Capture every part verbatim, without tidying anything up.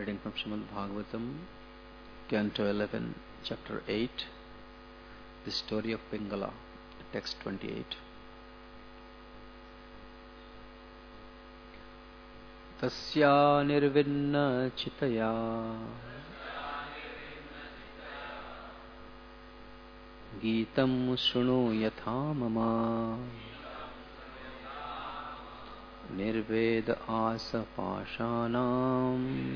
Reading from Srimad Bhagavatam, Canto eleven, Chapter eight, The Story of Pingala, Text twenty-eight. Tasya nirvinna chitaya Geetam shrunu yatha mama Nirveda asa pashanam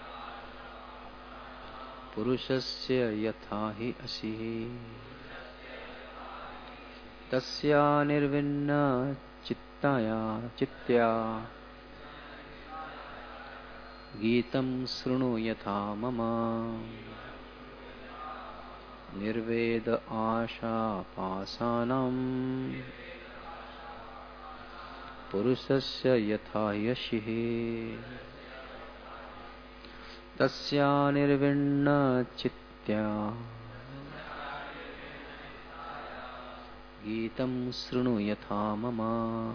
Purushasya yatha hi asihi Tasya nirvinna chittaya chittya Geetam shrunu yatha mama Nirveda asha pasanam Purushasya yatha yashihi Tasya nirvinna chittya Geetam shrunu yatha mama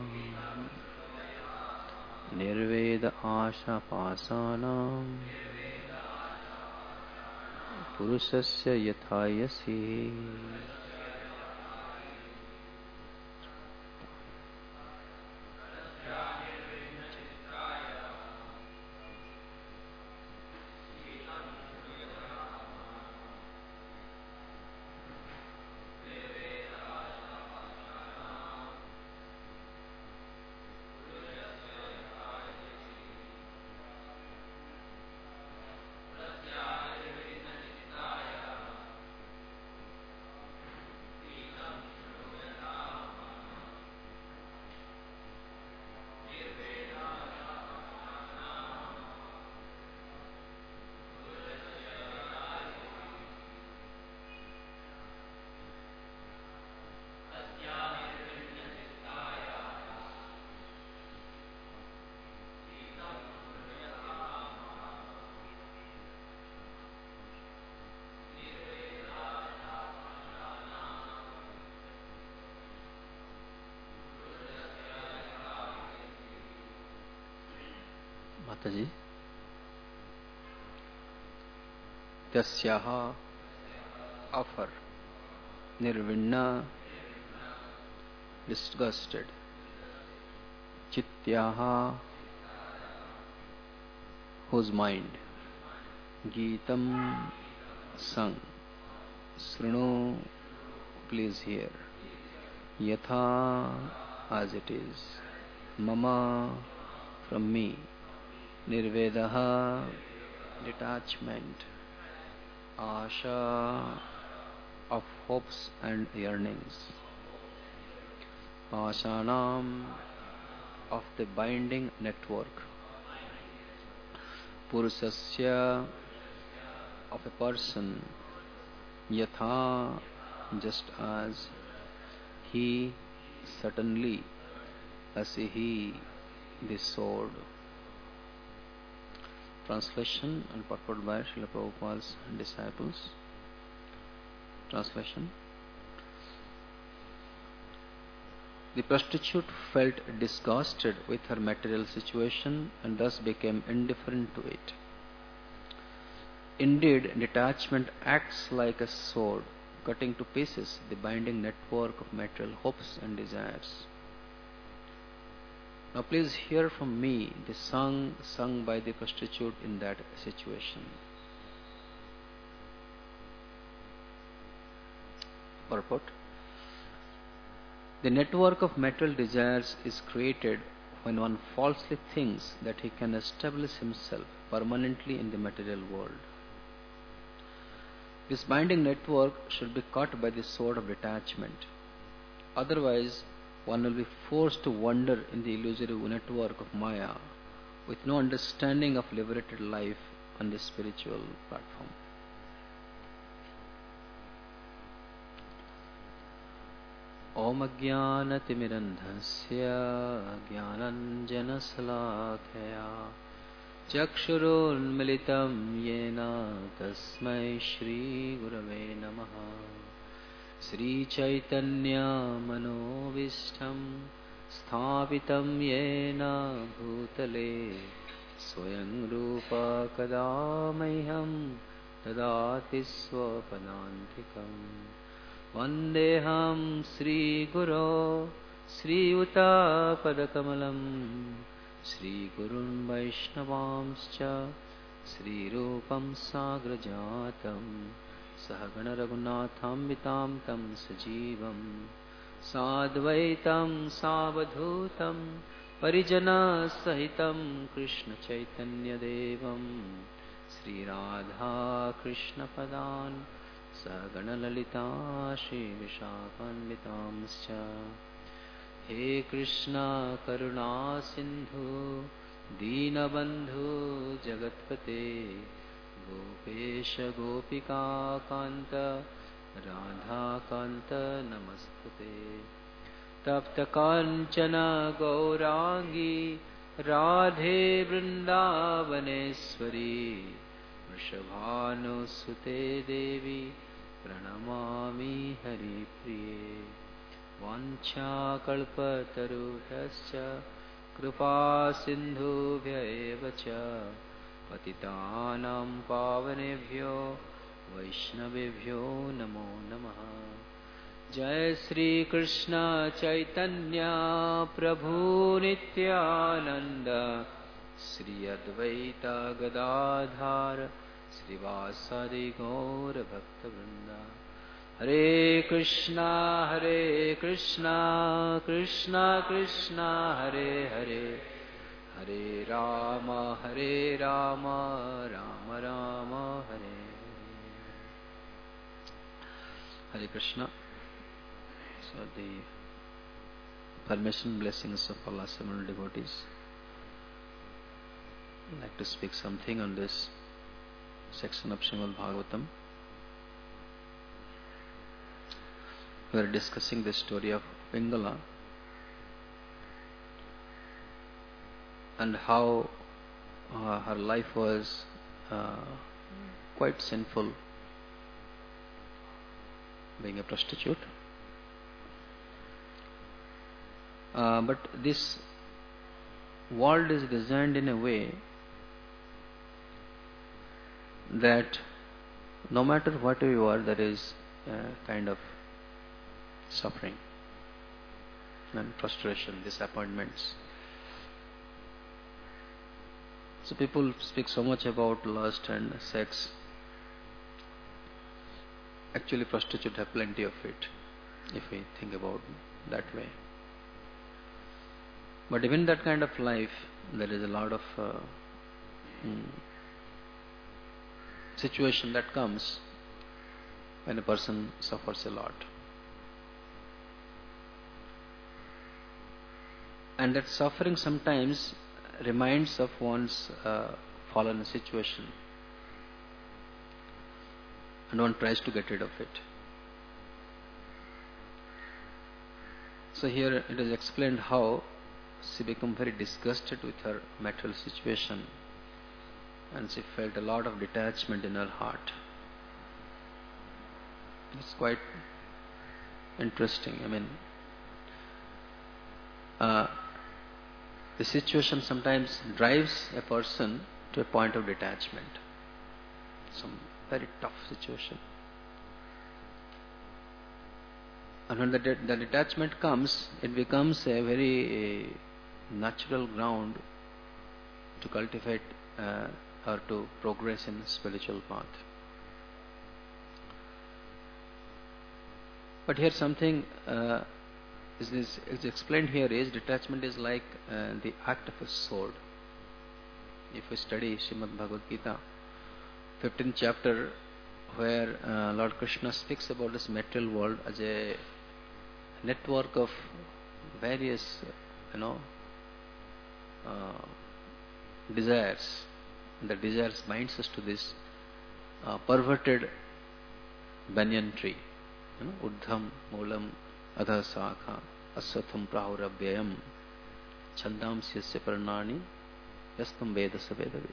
Nirveda asha pasanam Purushasya yatha yashihi. Mataji, Tasyaha offer, Nirvinna disgusted, Chityaha whose mind, Geetam sung, Srinu please hear, Yatha as it is, Mama from me, Nirvedaha detachment, Asha of hopes and yearnings, Pasanam of the binding network, Purusasya of a person, Yatha just as, He certainly, Asihi the sword. Translation and purport by Srila Prabhupada's disciples. Translation. The prostitute felt disgusted with her material situation and thus became indifferent to it. Indeed, detachment acts like a sword, cutting to pieces the binding network of material hopes and desires. Now please hear from me the song sung by the prostitute in that situation. Purport. The network of material desires is created when one falsely thinks that he can establish himself permanently in the material world. This binding network should be cut by the sword of detachment. Otherwise, one will be forced to wander in the illusory network of Maya with no understanding of liberated life on the spiritual platform. Om Ajnanatimirandhasya Jnananjanasalakaya Chakshurunmilitam Yena Tasmai Shri Gurave Namaha Sri Chaitanya Manovishtam Sthapitam Yena Bhutale Swayam Rupa kada mahyam dadati swapadantikam Vandeham Sri Guru Sri Uta Padakamalam Sri Gurun Vaishnavamscha Sri Rupam Sagrajatam Sahagana Raghunatham Vitam Tam Sajivam Sadvaitam Savadhutam Parijana Sahitam Krishna Chaitanya Devam Sri Radha Krishna Padan Sagana Lalita Shri Vishakhanvitamscha He Krishna Karuna Sindhu Deenabandhu Jagatpate Gopesha Gopika Kanta Radha Kanta Namastate Tapta Kanchana Gaurangi Radhe Vrindavaneshwari Vrishabhanu Sute Devi Pranamami Hari Priye Vancha Kalpatarubhyascha Kripa Sindhubhya Evacha Patitanam Pavanebhyo Vaishnavebhyo Namo Namaha Jai Sri Krishna Chaitanya Prabhu Nityananda Sri Advaita Gadadhar Srivasadi Gaur Bhakta Vrinda Hare Krishna Hare Krishna Krishna Krishna Hare Hare Hare Rama Hare Rama Rama Rama Hare Hare Hare Krishna. So the permission blessings of Allah seven devotees. I'd like to speak something on this section of Srimad Bhagavatam. We are discussing the story of Pingala and how uh, her life was uh, quite sinful, being a prostitute. Uh, but this world is designed in a way that no matter what you are, there is a kind of suffering and frustration, disappointments. So people speak so much about lust and sex. Actually, prostitutes have plenty of it, if we think about it that way. But even that kind of life, there is a lot of uh, hmm, situation that comes when a person suffers a lot. And that suffering sometimes reminds of one's uh, fallen situation. And one tries to get rid of it. So here it is explained how she became very disgusted with her material situation and she felt a lot of detachment in her heart. It's quite interesting. I mean, uh, the situation sometimes drives a person to a point of detachment. Some very tough situation. And when the, de- the detachment comes, it becomes a very uh, natural ground to cultivate uh, or to progress in the spiritual path. But here something uh, is, this, is explained here is detachment is like uh, the act of a sword. If we study Srimad Bhagavad Gita, fifteenth chapter, where uh, Lord Krishna speaks about this material world as a network of various, you know, uh, desires. And the desires binds us to this uh, perverted banyan tree. You know, Urdham, Moolam, Adha Sakha, Aswatham Prahurabhyayam, Chandam Syasya Parnani, Yastam Veda Savedavit.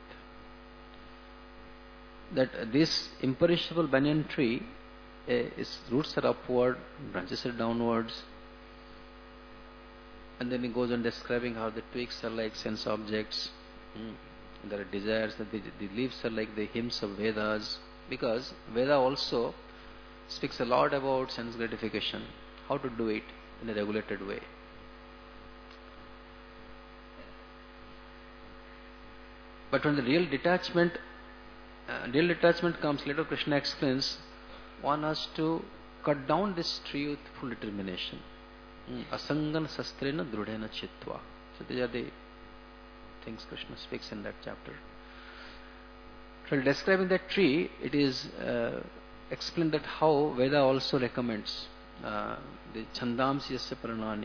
That this imperishable banyan tree, uh, its roots are upward, branches are downwards, and then he goes on describing how the twigs are like sense objects, mm, There are desires, that the, the leaves are like the hymns of Vedas, because Veda also speaks a lot about sense gratification, how to do it in a regulated way. But when the real detachment, uh, real detachment comes, later Krishna explains, one has to cut down this tree with full determination. Asangan sastrena drudena chitva. So these are the things Krishna speaks in that chapter. So describing that tree, it is uh, explained that how Veda also recommends uh, the chandamsi yasya pranani.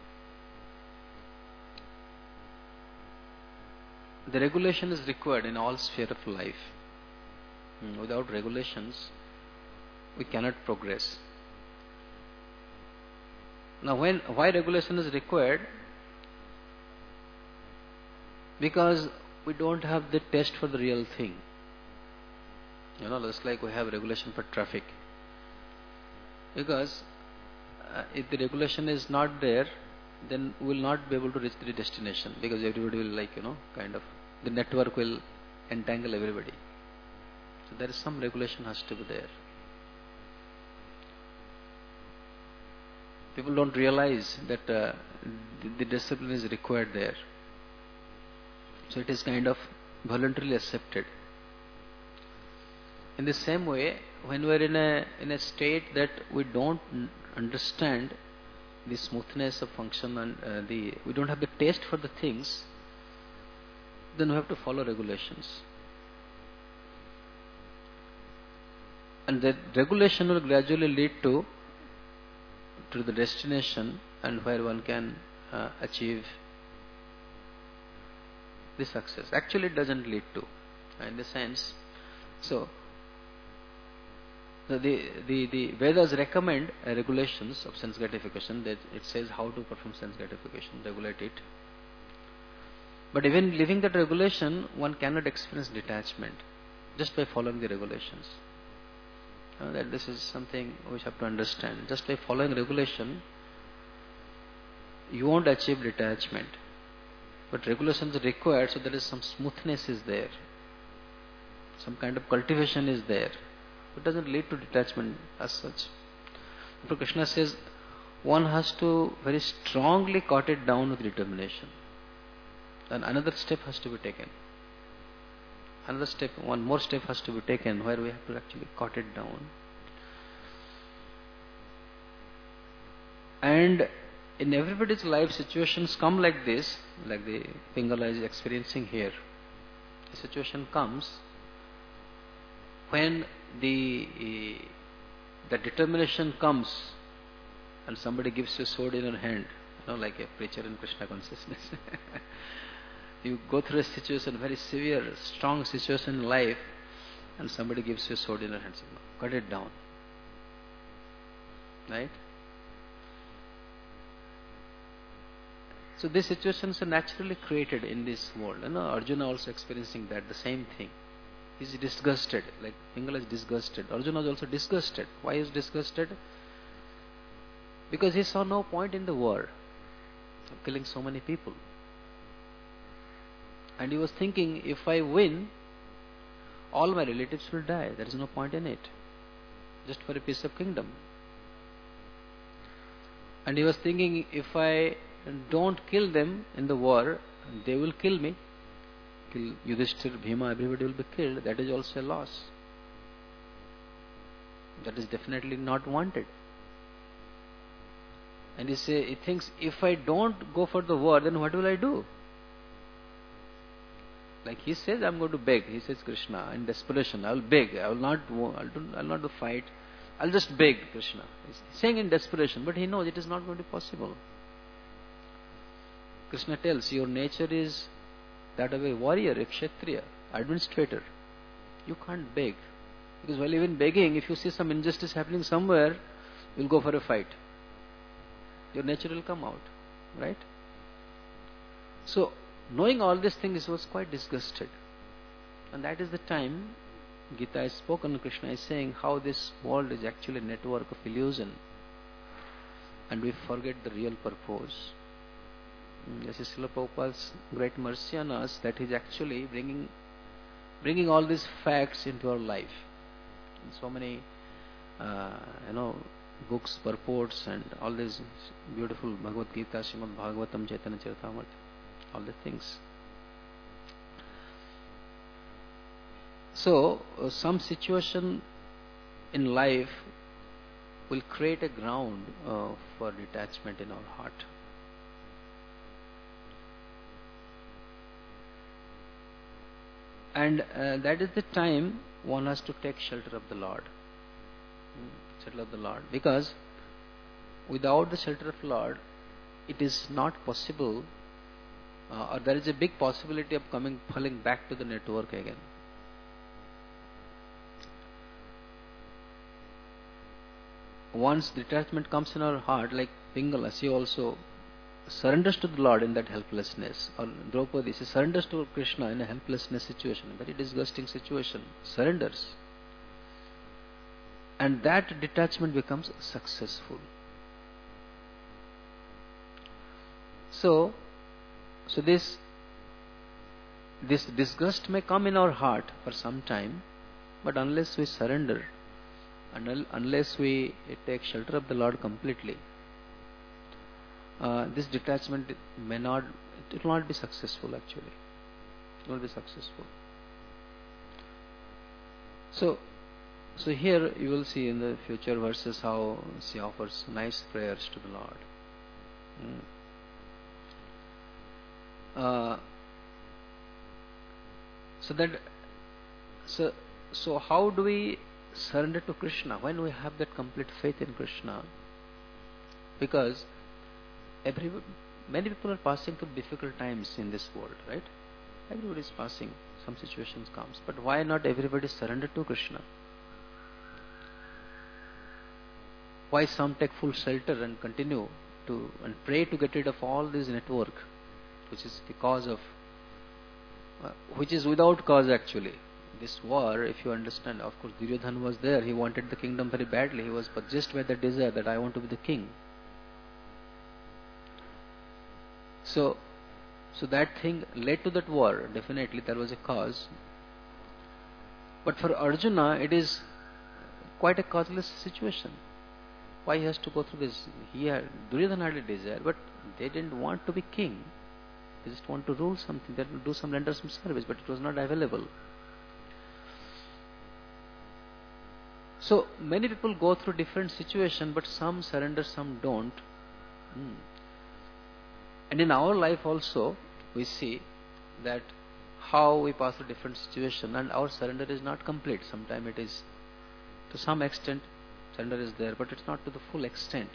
The regulation is required in all sphere of life. Without regulations, we cannot progress. Now, when why regulation is required? Because we don't have the test for the real thing. You know, just like we have regulation for traffic. Because uh, if the regulation is not there, then we will not be able to reach the destination, because everybody will, like, you know, kind of, the network will entangle everybody. So there is some regulation has to be there. People don't realize that uh, the, the discipline is required there. So it is kind of voluntarily accepted. In the same way, when we are in a in a state that we don't understand the smoothness of function, and uh, the we don't have the taste for the things, then we have to follow regulations. And that regulation will gradually lead to to the destination, and where one can uh, achieve the success. Actually, it doesn't lead to, in the sense. So, the the the Vedas recommend uh, regulations of sense gratification. That it says how to perform sense gratification, regulate it. But even living that regulation, one cannot experience detachment just by following the regulations. Uh, that this is something we have to understand. Just by following regulation, you won't achieve detachment. But regulations are required, so there is some smoothness is there, some kind of cultivation is there. It doesn't lead to detachment as such. So Krishna says one has to very strongly cut it down with determination. And another step has to be taken. Another step, one more step has to be taken, where we have to actually cut it down. And in everybody's life, situations come like this, like the Pingala is experiencing here. The situation comes when the the determination comes, and somebody gives you a sword in your hand, you know, like a preacher in Krishna consciousness. You go through a situation, very severe, strong situation in life, and somebody gives you a sword in your hand. Cut it down. Right? So these situations are naturally created in this world. You know, Arjuna also experiencing that, the same thing. He is disgusted, like Pingala is disgusted. Arjuna is also disgusted. Why is disgusted? Because he saw no point in the war of killing so many people. And he was thinking, if I win, all my relatives will die. There is no point in it. Just for a piece of kingdom. And he was thinking, if I don't kill them in the war, they will kill me. Kill Yudhishthir, Bhima, everybody will be killed. That is also a loss. That is definitely not wanted. And he say, he thinks, if I don't go for the war, then what will I do? Like he says, I am going to beg. He says, Krishna, in desperation, I will beg. I will not, I will not do fight. I will just beg Krishna. He's saying in desperation, but he knows it is not going to be possible. Krishna tells, your nature is that of a warrior, a kshatriya, administrator. You can't beg. Because while even begging, if you see some injustice happening somewhere, you will go for a fight. Your nature will come out. Right? So, knowing all these things, he was quite disgusted. And that is the time Gita is spoken, Krishna is saying how this world is actually a network of illusion. And we forget the real purpose. Mm, This is Srila Prabhupada's great mercy on us, that he's actually bringing bringing all these facts into our life. So many, uh, you know, books, purports, and all these beautiful Bhagavad Gita, Srimad Bhagavatam, Chaitanya Charitamrita, all the things. So, uh, some situation in life will create a ground uh, for detachment in our heart. And uh, that is the time one has to take shelter of the Lord. Hmm, Shelter of the Lord. Because without the shelter of the Lord, it is not possible, uh, or there is a big possibility of coming, falling back to the network again. Once detachment comes in our heart, like Pingala, she also surrenders to the Lord in that helplessness. Or Draupadi, she surrenders to Krishna in a helplessness situation, a very disgusting situation. Surrenders. And that detachment becomes successful. So, so this this disgust may come in our heart for some time, but unless we surrender, and unless we take shelter of the Lord completely, uh, this detachment may not, it will not be successful actually. It will not be successful. So, so here you will see in the future verses how she offers nice prayers to the Lord. Mm. Uh, so that, so, so how do we surrender to Krishna when we have that complete faith in Krishna? Because every many people are passing through difficult times in this world, right? Everybody is passing, some situations comes, but why not everybody surrender to Krishna? Why some take full shelter and continue to and pray to get rid of all this network, which is the cause of, uh, which is without cause actually. This war, if you understand, of course Duryodhana was there, he wanted the kingdom very badly, he was possessed by the desire that I want to be the king. So, so that thing led to that war, definitely there was a cause. But for Arjuna, it is quite a causeless situation. Why he has to go through this? He had, Duryodhana had a desire, but they didn't want to be king. They just want to rule something, they will do some, render some service, but it was not available. So many people go through different situations, but some surrender, some don't. Hmm. And in our life also, we see that how we pass through different situations, and our surrender is not complete. Sometimes it is, to some extent, surrender is there, but it's not to the full extent.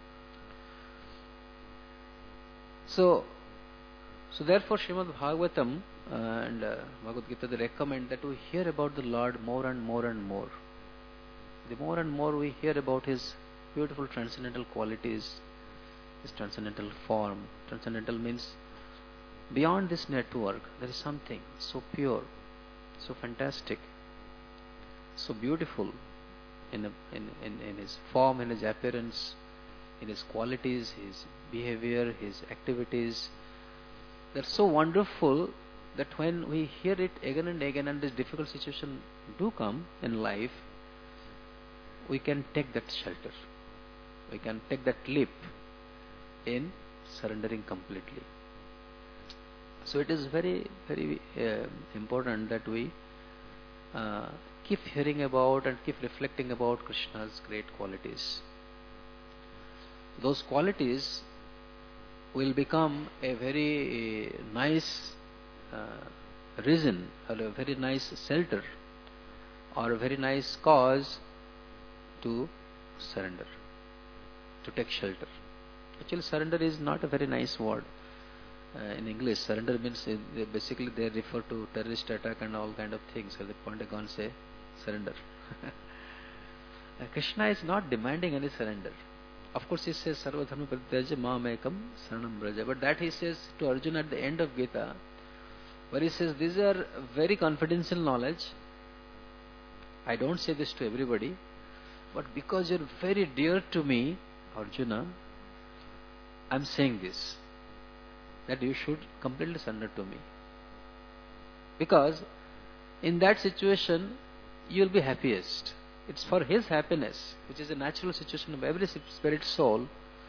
So, so therefore, Srimad Bhagavatam uh, and uh, Bhagavad Gita, they recommend that we hear about the Lord more and more and more. The more and more we hear about His beautiful transcendental qualities, His transcendental form. Transcendental means beyond this network, there is something so pure, so fantastic, so beautiful in, a, in, in, in His form, in His appearance, in His qualities, His behavior, His activities. They're so wonderful that when we hear it again and again, and this difficult situation do come in life, we can take that shelter. We can take that leap in surrendering completely. So it is very, very uh, important that we uh, keep hearing about and keep reflecting about Krishna's great qualities. Those qualities will become a very uh, nice uh, reason, or a very nice shelter, or a very nice cause to surrender, to take shelter. Actually, surrender is not a very nice word. Uh, in English, surrender means uh, they basically they refer to terrorist attack and all kind of things. So the Pentagon say surrender. uh, Krishna is not demanding any surrender. Of course, he says Sarva Dharma Parityaja Mamekam Saranam Braja. But that he says to Arjuna at the end of Gita, where he says these are very confidential knowledge. I don't say this to everybody, but because you're very dear to me, Arjuna, I'm saying this. that you should completely surrender to me. Because in that situation, you will be happiest. It's for his happiness, which is a natural situation of every spirit soul,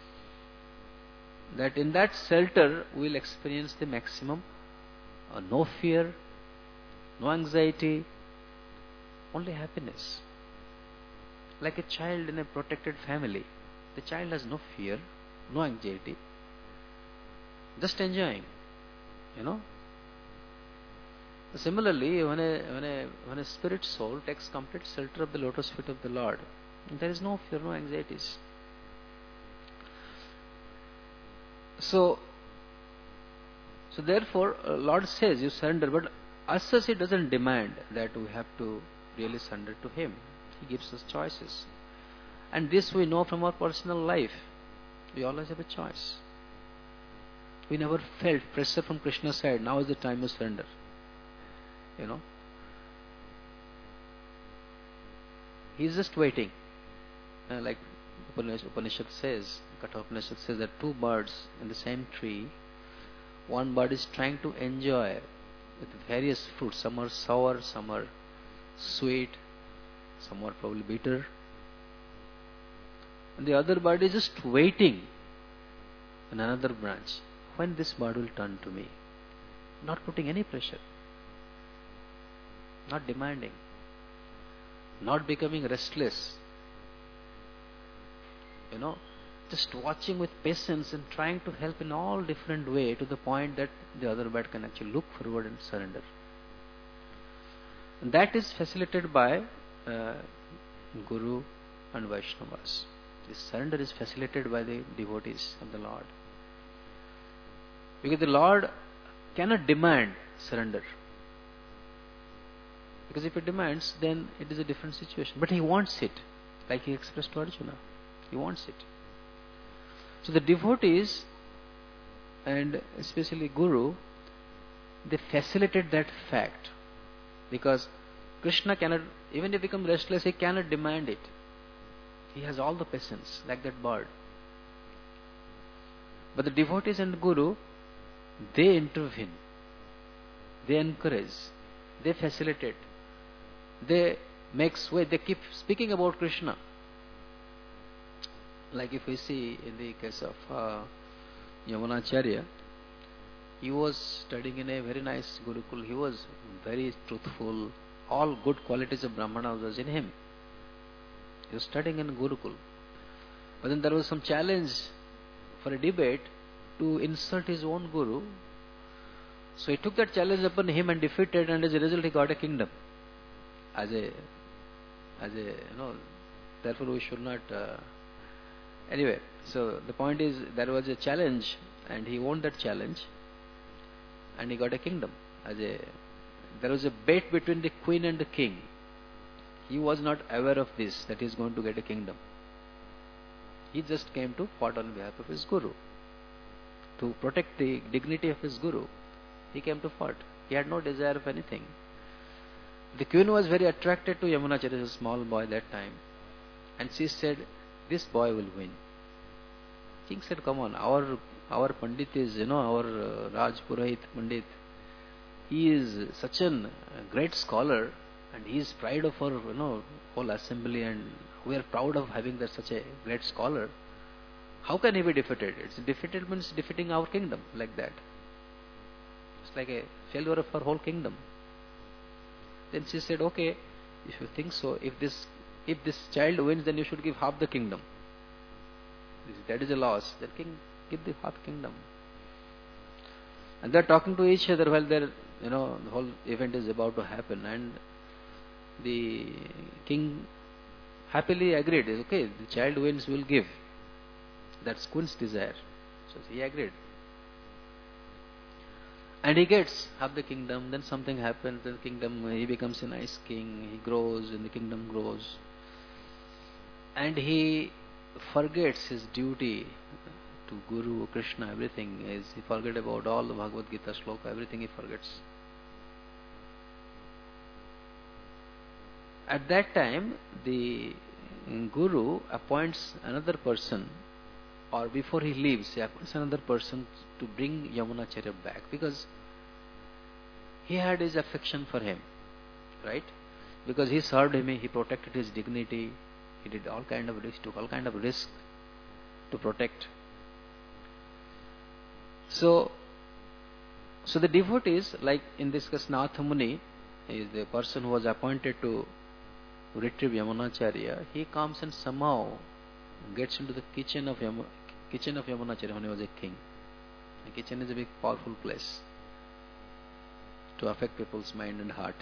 that in that shelter we will experience the maximum uh, no fear, no anxiety, only happiness. Like a child in a protected family, the child has no fear, no anxiety, just enjoying, you know. Similarly, when a, when a, when a spirit soul takes complete shelter of the lotus feet of the Lord, there is no fear, no anxieties. So, so therefore, uh, Lord says you surrender, but as such He doesn't demand that we have to really surrender to Him. He gives us choices. And this we know from our personal life. We always have a choice. We never felt pressure from Krishna's side, now is the time to surrender. You know, he is just waiting. Uh, like Upanishad says, Katha Upanishad says that two birds in the same tree, one bird is trying to enjoy with various fruits. Some are sour, some are sweet, some are probably bitter. And the other bird is just waiting in another branch. When this bird will turn to me? Not putting any pressure. Not demanding, not becoming restless, you know, just watching with patience and trying to help in all different way to the point that the other bird can actually look forward and surrender. And that is facilitated by uh, Guru and Vaishnavas. This surrender is facilitated by the devotees of the Lord. Because the Lord cannot demand surrender. Because if he demands, then it is a different situation. But he wants it, like he expressed to Arjuna. He wants it. So the devotees, and especially Guru, they facilitate that fact. Because Krishna cannot, even if he becomes restless, he cannot demand it. He has all the patience, like that bird. But the devotees and Guru, they intervene. They encourage. They facilitate. They make way, they keep speaking about Krishna. Like if we see in the case of uh, Yamunacharya, he was studying in a very nice Gurukul, he was very truthful, all good qualities of Brahmana was in him. He was studying in Gurukul. But then there was some challenge for a debate to insult his own Guru. So he took that challenge upon him and defeated, and as a result he got a kingdom. As a, as a, you know, therefore we should not, uh, anyway, so the point is, there was a challenge, and he won that challenge, and he got a kingdom. As a, there was a bet between the queen and the king. He was not aware of this, that he is going to get a kingdom. He just came to fight on behalf of his Guru. To protect the dignity of his Guru, he came to fight. He had no desire of anything. The queen was very attracted to Yamunacharya, a small boy that time. And she said, this boy will win. King said, come on, our our Pandit is, you know, our uh, Raj Purohit Pandit. He is such a great scholar, and he is pride of our, you know, whole assembly, and we are proud of having that such a great scholar. How can he be defeated? It's defeated means defeating our kingdom, like that. It's like a failure of our whole kingdom. Then she said, okay, if you think so, if this if this child wins, then you should give half the kingdom. That is a loss. Then king give the half kingdom. And they are talking to each other while they're, you know, the whole event is about to happen, and the king happily agreed. Okay, the child wins, will give. That's queen's desire. So he agreed. And he gets half the kingdom, then something happens, then the kingdom, he becomes a nice king, he grows, and the kingdom grows. And he forgets his duty to Guru, Krishna, everything. Is he forget about all the Bhagavad Gita shloka, everything he forgets. At that time, the Guru appoints another person or before he leaves, he appoints another person to bring Yamunacharya back, because he had his affection for him, right? Because he served him, he protected his dignity, he did all kind of risk, took all kind of risk to protect. So, so the devotees, like in this case Natha Muni, is the person who was appointed to retrieve Yamunacharya. He comes and somehow gets into the kitchen of Yam- kitchen of Yamunacharya when he was a king. The kitchen is a big powerful place to affect people's mind and heart.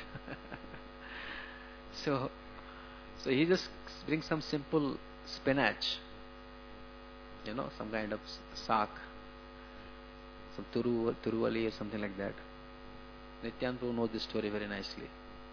so, so he just brings some simple spinach, you know, some kind of saak, some turu, turuvali or something like that. Nityanand Prabhu knows this story very nicely.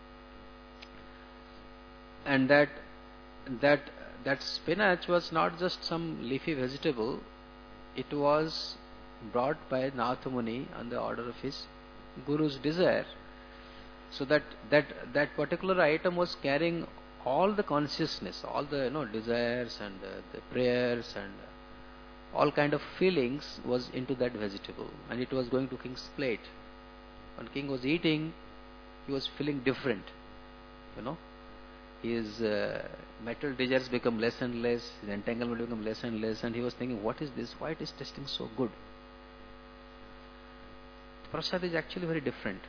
And that that that spinach was not just some leafy vegetable, it was brought by Natha Muni on the order of his Guru's desire. So that that that particular item was carrying all the consciousness, all the you know desires and uh, the prayers and uh, all kind of feelings was into that vegetable, and it was going to king's plate. When king was eating, he was feeling different, you know. His uh, metal desires become less and less, his entanglement become less and less, and he was thinking, what is this? Why it is tasting so good? Prasad is actually very different.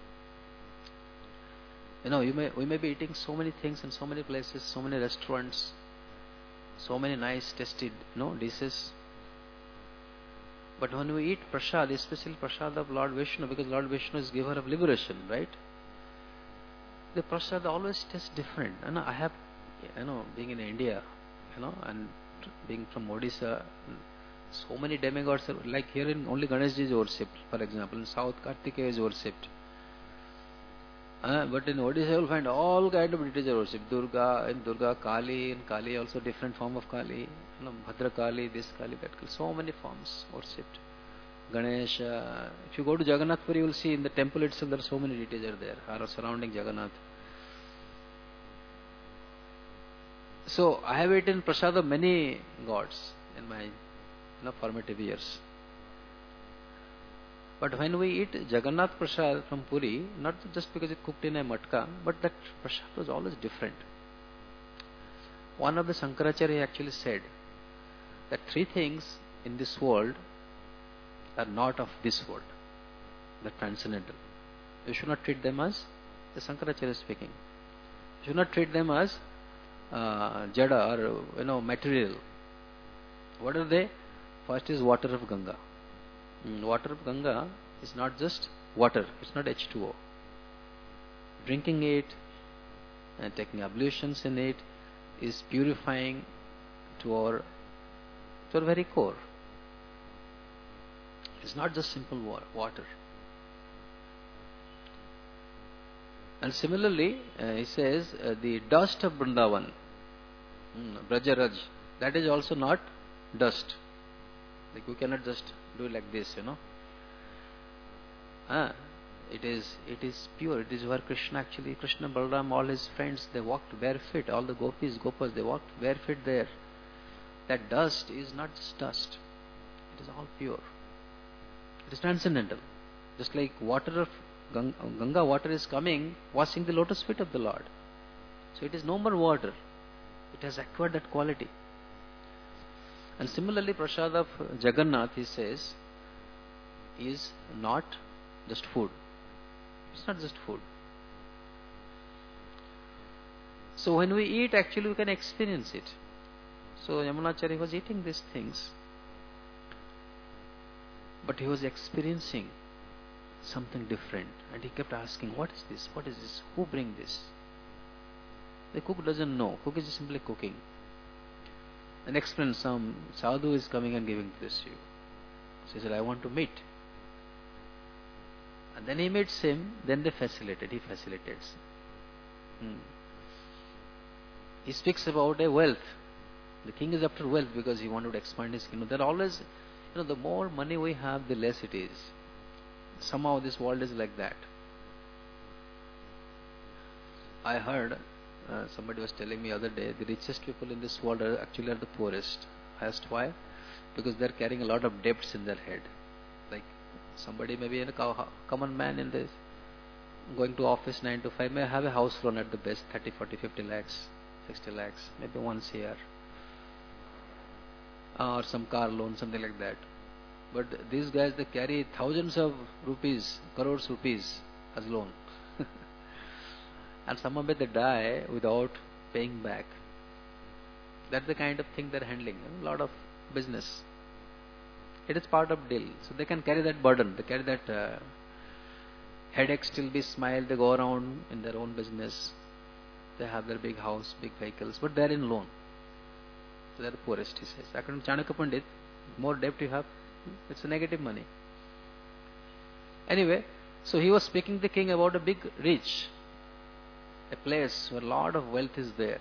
You know, you may we may be eating so many things in so many places, so many restaurants, so many nice tasted you know dishes. But when we eat prasad, especially prasad of Lord Vishnu, because Lord Vishnu is giver of liberation, right? The prasad always tastes different. And I have, you know, being in India, you know, and being from Odisha, so many demigods are, like here in only Ganeshji is worshipped, for example. In South, Kartikeya is worshipped. Uh, but in Odisha you will find all kind of deities are worshipped. Durga, in Durga, Kali, in Kali also different form of Kali. You know, Bhadra Kali, this Kali, that Kali. So many forms worshipped. Ganesh. Uh, if you go to Jagannath Puri, you will see in the temple itself there are so many deities are there, are surrounding Jagannath. So I have eaten prasad of many gods in my you know, formative years. But when we eat Jagannath Prasad from Puri, not just because it cooked in a matka, but that prasad was always different. One of the Shankaracharya actually said that three things in this world are not of this world. They're transcendental. You should not treat them as, the Shankaracharya is speaking, you should not treat them as uh, jada or you know material. What are they? First is water of Ganga. Water of Ganga is not just water, it's not H two O. Drinking it and taking ablutions in it is purifying to our, to our very core. It's not just simple water. And similarly, uh, he says uh, the dust of Vrindavan, mm, Brajaraj, that is also not dust. Like we cannot just do it like this, you know. Ah, it is it is pure. It is where Krishna actually, Krishna, Balaram, all his friends, they walked barefoot. All the gopis, gopas, they walked barefoot there. That dust is not just dust. It is all pure. It is transcendental. Just like water of Ganga, Ganga water is coming, washing the lotus feet of the Lord. So it is no more water. It has acquired that quality. And similarly, prasad of Jagannath, he says, is not just food. It's not just food. So when we eat, actually we can experience it. So Yamunacharya was eating these things, but he was experiencing something different, and he kept asking, what is this? What is this? Who bring this? The cook doesn't know. Cook is simply cooking. The next friend, some sadhu is coming and giving this to you. So he said, I want to meet. And then he meets him, then they facilitated, he facilitates. Hmm. He speaks about a wealth. The king is after wealth because he wanted to expand his kingdom. There are always, you know, the more money we have, the less it is. Somehow this world is like that. I heard Uh, somebody was telling me the other day, the richest people in this world are actually are the poorest. I asked why. because they're carrying a lot of debts in their head. Like somebody maybe in a co- common man in this going to office nine to five may have a house loan at the best thirty, forty, fifty lakhs, sixty lakhs, maybe once a year, or some car loan, something like that. But these guys, they carry thousands of rupees, crores rupees as loan. And some of them, they die without paying back. That's the kind of thing they're handling. A lot of business. It is part of deal. So they can carry that burden. They carry that uh, headache, still be smile. They go around in their own business. They have their big house, big vehicles, but they're in loan. So they're the poorest, he says. According to Chanakya Pandit, more debt you have, it's a negative money. Anyway, so he was speaking to the king about a big rich, a place where a lot of wealth is there.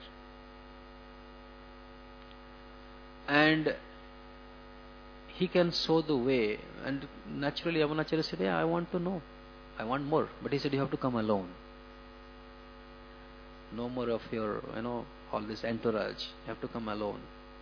And he can show the way. And naturally, Yamunacharya said, yeah, I want to know. I want more. But he said, you have to come alone. No more of your, you know, all this entourage. You have to come alone.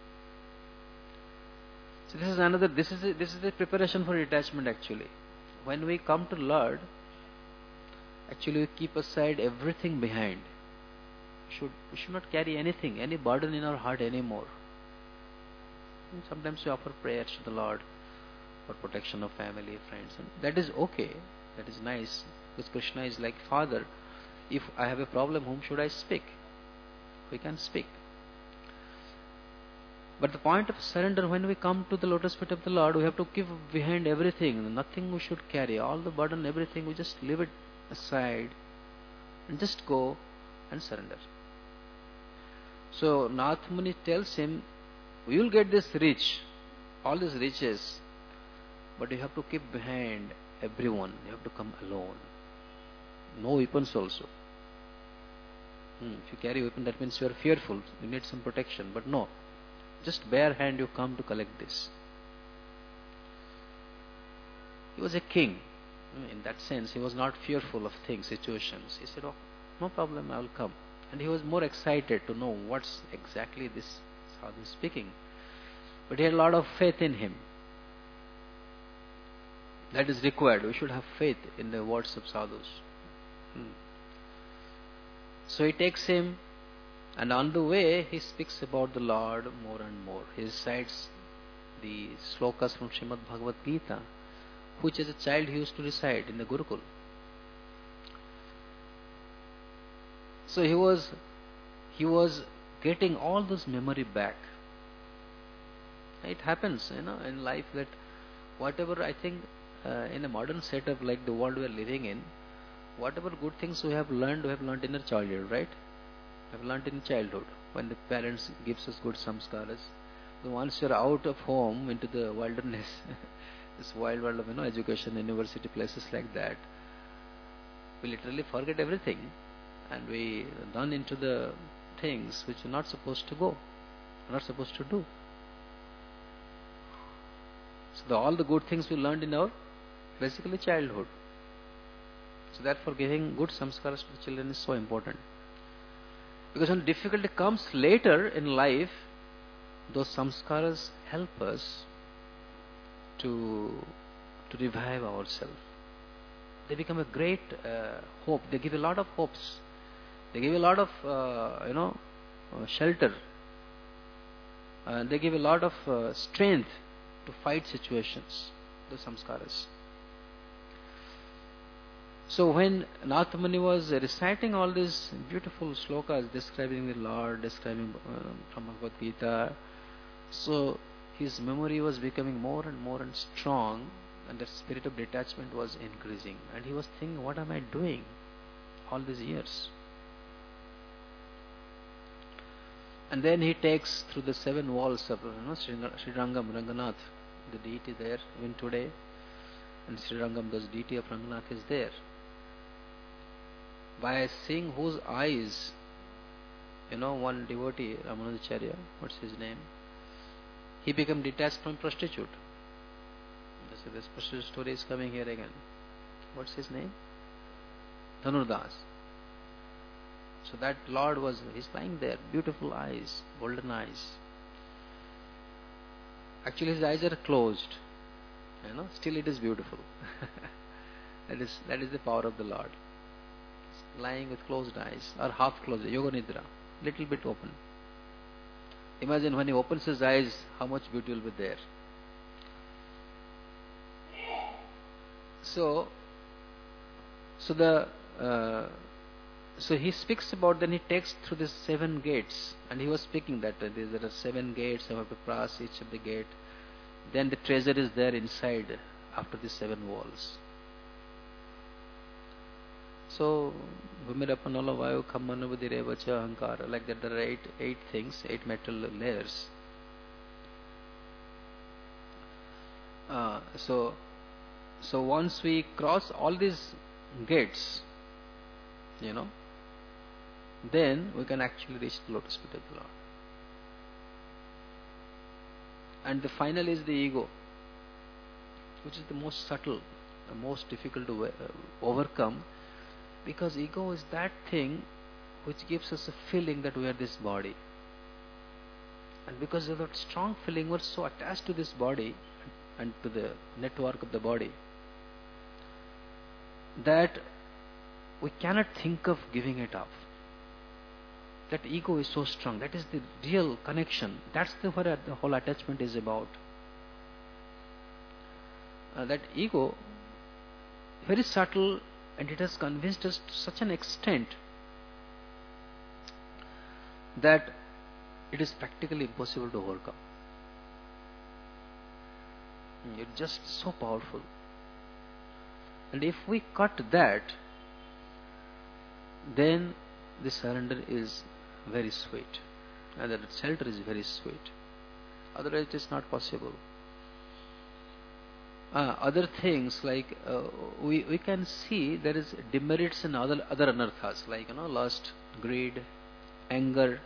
So this is another, this is a, this is the preparation for detachment actually. When we come to Lord, actually we keep aside everything behind. Should, we should not carry anything, any burden in our heart anymore. And sometimes we offer prayers to the Lord for protection of family, friends. And that is okay. That is nice. Because Krishna is like Father. If I have a problem, whom should I speak? We can speak. But the point of surrender, when we come to the lotus feet of the Lord, we have to keep behind everything. Nothing we should carry. All the burden, everything, we just leave it aside and just go and surrender. So Nath Muni tells him, we will get this rich, all these riches, but you have to keep behind everyone. You have to come alone. No weapons also. Hmm, if you carry a weapon, that means you are fearful. You need some protection. But no, just bare hand you come to collect this. He was a king. In that sense, he was not fearful of things, situations. He said, oh, no problem, I will come. And he was more excited to know what's exactly this sadhu is speaking. But he had a lot of faith in him. That is required. We should have faith in the words of sadhus. Hmm. So he takes him, and on the way he speaks about the Lord more and more. He recites the slokas from Srimad Bhagavad Gita, which as a child he used to recite in the Gurukul. So he was he was getting all this memory back. It happens, you know, in life that whatever I think uh, in a modern setup like the world we are living in, whatever good things we have learned, we have learned in our childhood, right? We have learned in childhood when the parents gives us good samskaras. So once you are out of home into the wilderness, this wild world of, you know, education, university, places like that, we literally forget everything, and we run into the things which are not supposed to go, not supposed to do. So the, all the good things we learned in our basically childhood. So therefore giving good samskaras to the children is so important. Because when difficulty comes later in life, those samskaras help us to, to revive ourselves. They become a great uh, hope. They give a lot of hopes. They give a lot of, uh, you know, uh, shelter. Uh, they give a lot of uh, strength to fight situations, the samskaras. So when Nath Muni was reciting all these beautiful slokas describing the Lord, describing uh, from Bhagavad Gita, so his memory was becoming more and more and strong, and the spirit of detachment was increasing. And he was thinking, what am I doing all these years? And then he takes through the seven walls of, you know, Sri, Sri Rangam, Ranganath, the deity there, even today. And Sri Rangam, the deity of Ranganath is there. By seeing whose eyes, you know, one devotee, Ramanujacharya, what's his name? He became detached from prostitute. So this prostitute story is coming here again. What's his name? Dhanurdas. So that Lord was, he's lying there, beautiful eyes, golden eyes. Actually, his eyes are closed. You know, still it is beautiful. that is that is the power of the Lord. Lying with closed eyes or half closed, yoga nidra, little bit open. Imagine when he opens his eyes, how much beauty will be there. So, so the uh, so he speaks about. Then he takes through the seven gates, and he was speaking that uh, there are seven gates. I have to pass each of the gate. Then the treasure is there inside after the seven walls. So, Bhumirappanala Vayu Khammanavadirevacha Ahankara, like that there are eight, eight things, eight metal layers. Uh, so, so once we cross all these gates, you know, then we can actually reach the lotus feet of the Lord. And the final is the ego, which is the most subtle, the most difficult to uh, overcome. Because ego is that thing which gives us a feeling that we are this body. And because of that strong feeling, we're so attached to this body and to the network of the body that we cannot think of giving it up. That ego is so strong. That is the real connection. That's the, what the whole attachment is about. Uh, that ego, very subtle, and it has convinced us to such an extent that it is practically impossible to overcome. It's just so powerful. And if we cut that, then the surrender is very sweet. And that shelter is very sweet. Otherwise it is not possible. Uh, other things like uh, we we can see there is demerits in other other anarthas, like you know lust, greed, anger.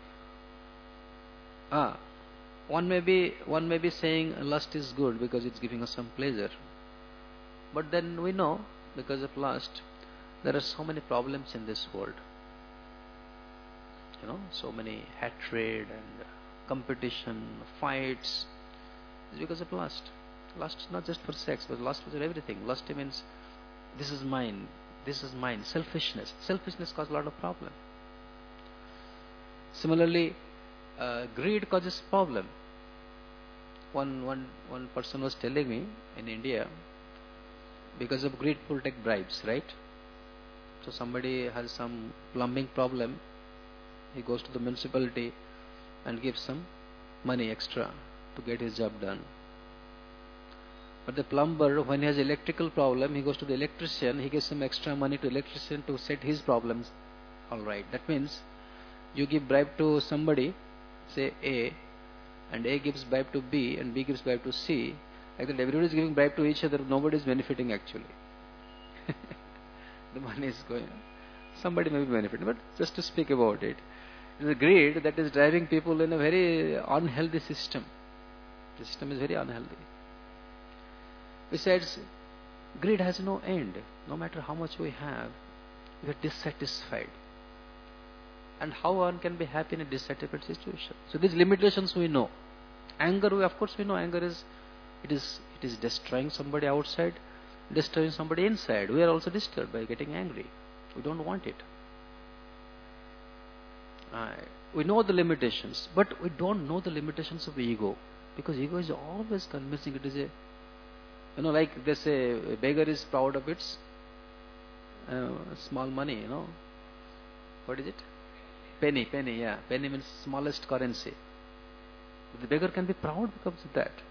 Ah, one may be one may be saying lust is good because it's giving us some pleasure, but then we know because of lust there are so many problems in this world. You know, so many hatred and competition, fights, it's because of lust. Lust is not just for sex, but lust for everything. Lust means this is mine, this is mine. Selfishness. Selfishness causes a lot of problem. Similarly, uh, greed causes problem. One, one, one person was telling me in India, because of greed, people take bribes, right? So somebody has some plumbing problem, he goes to the municipality and gives some money extra to get his job done. But the plumber, when he has electrical problem, he goes to the electrician, he gives some extra money to electrician to set his problems. Alright, that means you give bribe to somebody, say A, and A gives bribe to B, and B gives bribe to C. Like that everybody is giving bribe to each other, nobody is benefiting actually. The money is going, somebody may be benefiting, but just to speak about it, it is a greed that is driving people in a very unhealthy system. The system is very unhealthy. Besides, greed has no end. No matter how much we have, we are dissatisfied. And how one can be happy in a dissatisfied situation? So these limitations we know. Anger, we, of course we know anger is, it is, it is destroying somebody outside, destroying somebody inside. We are also disturbed by getting angry. We don't want it. Uh, we know the limitations, but we don't know the limitations of ego. Because ego is always convincing. It is a You know, like they say, a beggar is proud of its uh, small money, you know. What is it? Penny, penny, yeah. Penny means smallest currency. But the beggar can be proud because of that.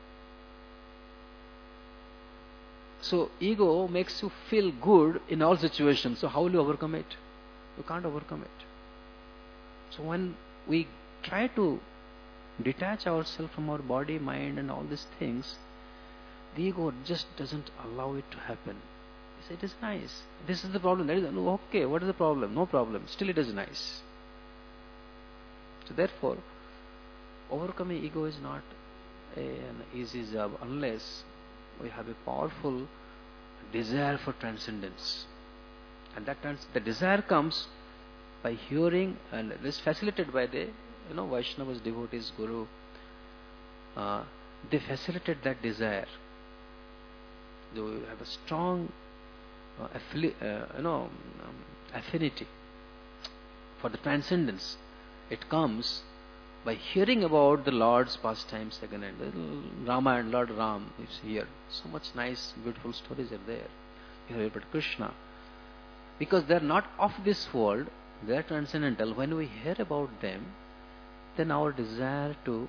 So, ego makes you feel good in all situations. So, how will you overcome it? You can't overcome it. So, when we try to detach ourselves from our body, mind, and all these things, the ego just doesn't allow it to happen. He said, it is nice. This is the problem. That is, okay, what is the problem? No problem. Still it is nice. So therefore, overcoming ego is not a, an easy job unless we have a powerful desire for transcendence. And that trans- the desire comes by hearing, and this facilitated by the you know Vaishnavas, devotees, Guru. Uh, they facilitate that desire. They have a strong uh, affili- uh, you know, um, affinity for the transcendence. It comes by hearing about the Lord's pastimes again and again. Rama and Lord Ram is here. So much nice, beautiful stories are there. You hear about Krishna. Because they are not of this world, they are transcendental. When we hear about them, then our desire to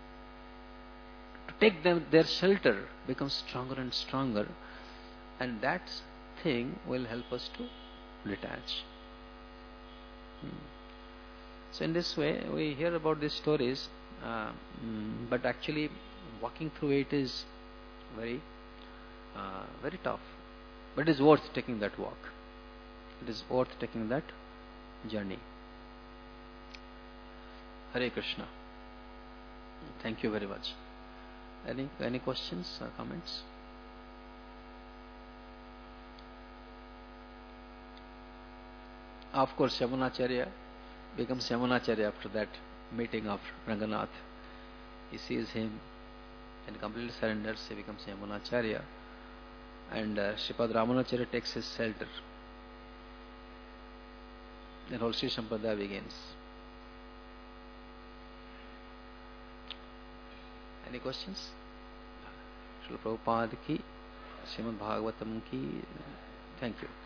to take them their shelter becomes stronger and stronger, and that thing will help us to detach. Hmm. So in this way, we hear about these stories, uh, mm, but actually walking through it is very, uh, very tough. But it is worth taking that walk. It is worth taking that journey. Hare Krishna. Thank you very much. Any any questions or comments? Of course, Yamunacharya becomes Yamunacharya after that meeting of Ranganath. He sees him and completely surrenders. He becomes Yamunacharya, and uh, Sripad Ramanacharya takes his shelter. Then whole Sri Sampradaya begins. Any questions? Srila Prabhupada ki, Srimad Bhagavatam ki. Thank you.